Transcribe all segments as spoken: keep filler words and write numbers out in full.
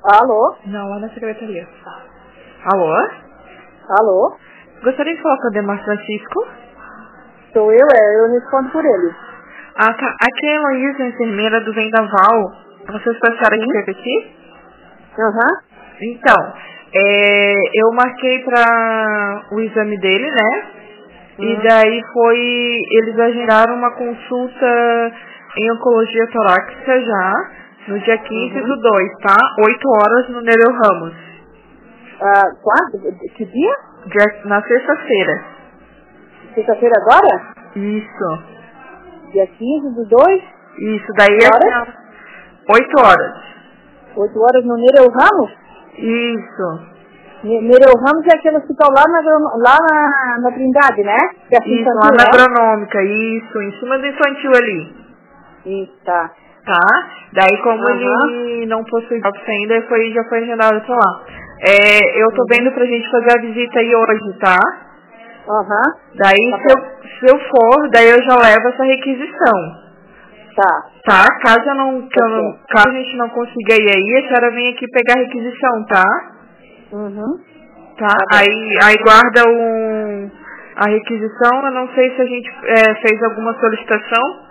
Alô? Não, lá na secretaria. Alô? Alô? Gostaria de falar com o Ademar Francisco? Sou eu, é, eu respondo por ele. Ah, tá. Aqui é a Heloísa, enfermeira do Vendaval. Vocês passaram Sim? que teve aqui? Aham. Então, é, eu marquei para o exame dele, né? E Uhum. daí foi, eles agendaram uma consulta em oncologia torácica já, no dia quinze Uhum. do dois, tá? oito horas no Nereu Ramos. Ah, quando? Que dia? Dia- na sexta-feira. Sexta-feira agora? Isso. Dia quinze do dois? Isso, daí Que a horas? senhora... oito horas. oito horas no Nereu Ramos? Isso. Ne- Nereu Ramos é aquele hospital lá na, lá na, na Trindade, né? Que é assim Isso, infantil, lá na né? agronômica, isso, em cima do infantil ali. Isso, tá. Tá? Daí como Aham. ele não possui óbito ainda, foi, já foi agendado pra lá. É, eu tô Uhum. vendo pra gente fazer a visita aí hoje, tá? Aham. Daí Tá se bom. eu, se eu for, daí eu já levo essa requisição. Tá. Tá? Caso eu não, que Tá eu não, certo. caso a gente não consiga ir aí, a senhora vem aqui pegar a requisição, tá? Uhum. Tá? Tá bom. Aí, aí guarda um, a requisição, eu não sei se a gente é, fez alguma solicitação.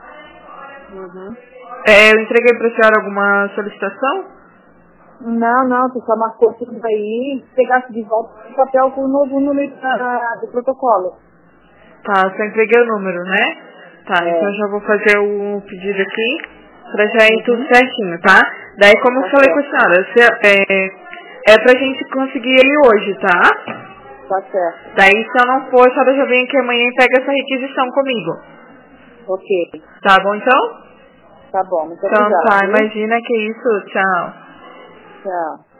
Uhum. É, eu entreguei pra senhora alguma solicitação? Não, não, tu só marcou tudo aí, pegasse de volta o papel com o novo número da- do protocolo. Tá, só entreguei o número, né? Tá, então eu É. já vou fazer o pedido aqui pra já ir tudo Uhum. certinho, tá? Daí como eu Tá falei com a certo. senhora, se, é, é pra gente conseguir ele hoje, tá? Tá certo. Daí se eu não for, a senhora já vem aqui amanhã e pega essa requisição comigo. Ok. Tá bom então? Tá bom, muito Então obrigada, tá, viu? imagina que isso, tchau. Tchau.